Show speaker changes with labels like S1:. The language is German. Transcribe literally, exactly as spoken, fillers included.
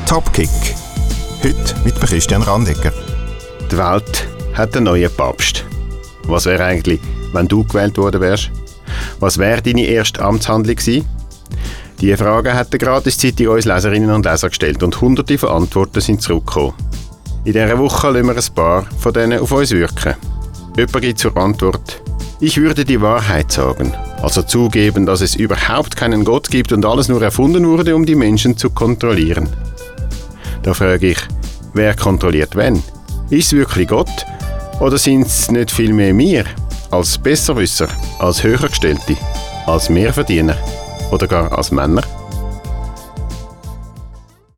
S1: Topkick. Heute mit Christian Randegger.
S2: Die Welt hat einen neuen Papst. Was wäre eigentlich, wenn du gewählt worden wärst? Was wäre deine erste Amtshandlung gewesen? Diese Frage hat die Gratiszeitung uns Leserinnen und Leser gestellt und hunderte von Antworten sind zurückgekommen. In dieser Woche lassen wir ein paar von denen auf uns wirken. Jemand gibt zur Antwort: Ich würde die Wahrheit sagen, also zugeben, dass es überhaupt keinen Gott gibt und alles nur erfunden wurde, um die Menschen zu kontrollieren. Da frage ich, wer kontrolliert wen? Ist es wirklich Gott? Oder sind es nicht vielmehr wir, als Besserwisser, als Höhergestellte, als Mehrverdiener oder gar als Männer?